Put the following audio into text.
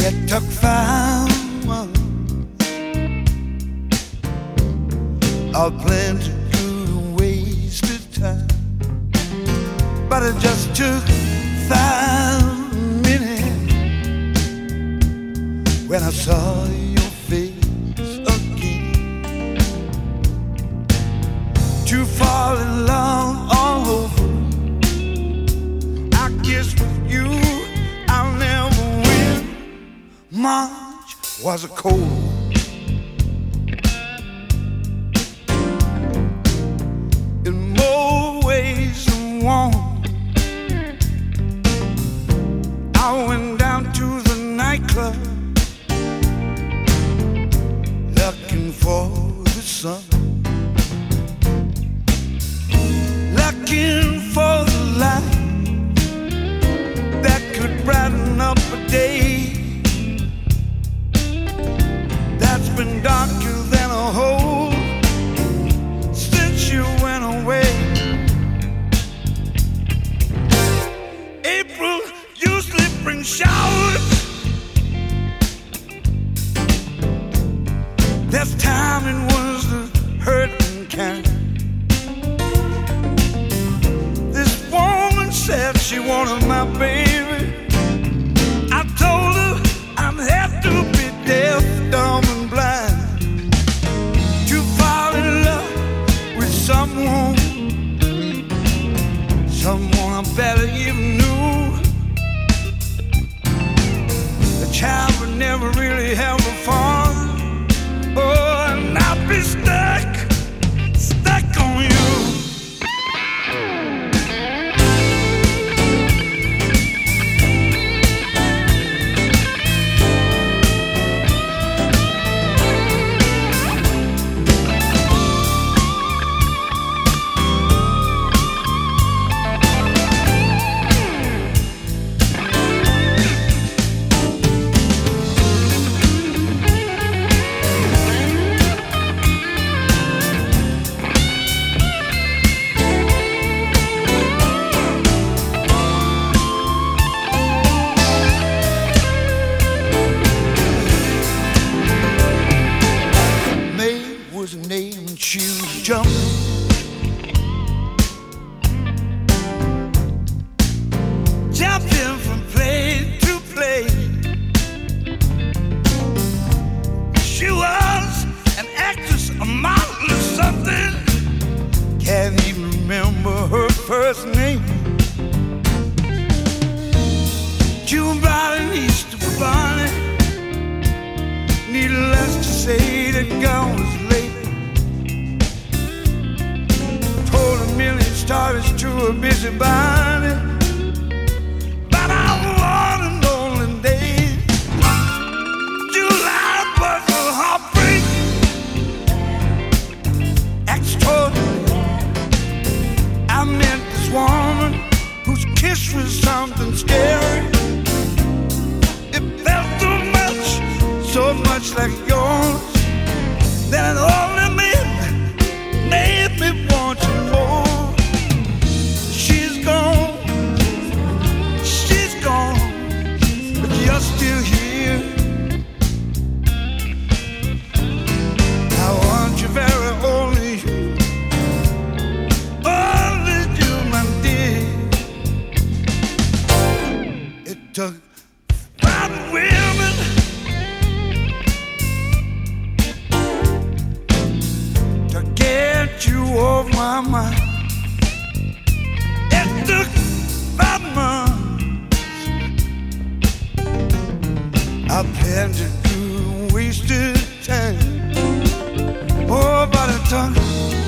It took 5 months of plenty good wasted time, but it just took 5 minutes when I saw your face again to fall in love all over. I guess with you I'll never win. March was a cold, in more ways than one. I went down to the nightclub looking for the sun, looking for the light that could brighten up a day that's been darker than a hole since you went away. April usually brings showers. This time it was the hurting kind. This woman said she wanted my baby. I told her I'd have to be deaf, dumb, and blind to fall in love with someone I barely even knew. The child would never really have a father. Oh, and I'd be stuck on you. Jumping from place to place. She was an actress, a model or something. Can't even remember her first name. June brought an Easter bunny. Needless to say, the girl was late. Told a million stories to a busybody, but I wanted lonely days. July was a heartbreak extraordinary. I met this woman whose kiss was something scary. It felt so much like yours, that it only made me want you more. She's gone, but you're still here. I want you very only you, my dear. It took 5 women to get you off my mind. It took 5 months. I planned to do wasted time. Oh, but it took